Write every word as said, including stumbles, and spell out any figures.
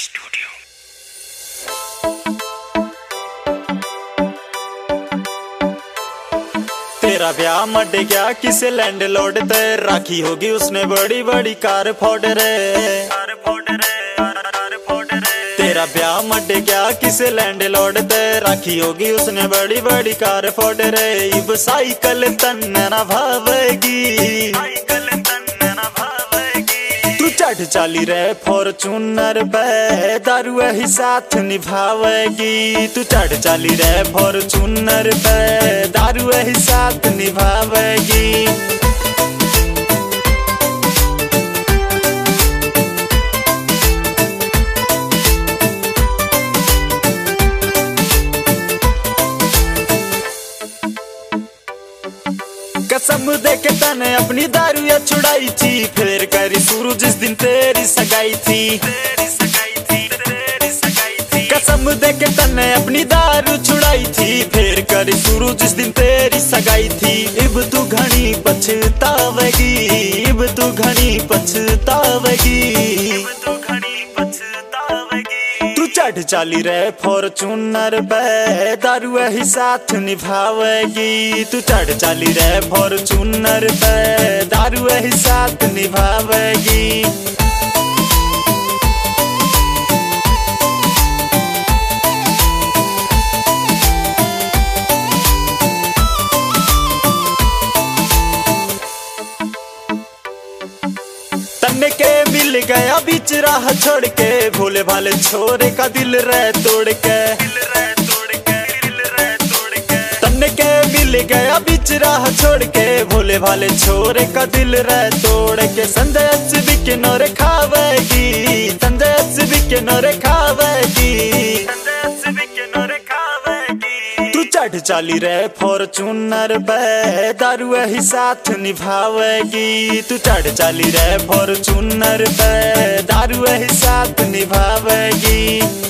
Studio. तेरा ब्याह मट गया किसे लैंडलॉर्ड ते, राखी होगी उसने बड़ी बड़ी कार फोड़ रे। तेरा ब्याह मट गया किसे लैंडलॉर्ड ते, राखी होगी उसने बड़ी बड़ी कार फोड़ रे। इब साइकिल तन्ने ना भावेगी, तू चढ़ चाली रे फॉर्चूनर पे, दारू ही साथ निभावेगी। तू चढ़ चाली रे फॉर्चूनर पे, दारू ही साथ निभावेगी। कसम दे के तने अपनी दारू या छुड़ाई थी, फिर करी शुरू जिस दिन तेरी सगाई थी। कसम दे के तने अपनी दारू छुड़ाई थी, फिर करी शुरू जिस दिन तेरी सगाई थी। इब तू घनी पछतावेगी, इब तू घनी पछतावेगी। तू चढ़ चाली रे फॉर्चूनर पे, दारू ही साथ निभावेगी। तू चढ़ चाली रे फॉर्चूनर पे, दारू ही साथ निभावेगी। तन्ने के मिल गया बीच राह छोड़ के, भोले भाले छोरे का दिल रे तोड़ के। तन्ने के मिल गया बीच राह छोड़ के, भोले भाले छोरे का दिल रे तोड़ के। संजय भी के नौरे खावेगी, संजय भी के नौरे खावेगी। चढ़ चाली रे फॉर्चूनर पे, दारू ही साथ निभावेगी। तू चढ़ चाली रे फॉर्चूनर पे, दारू ही साथ निभावेगी।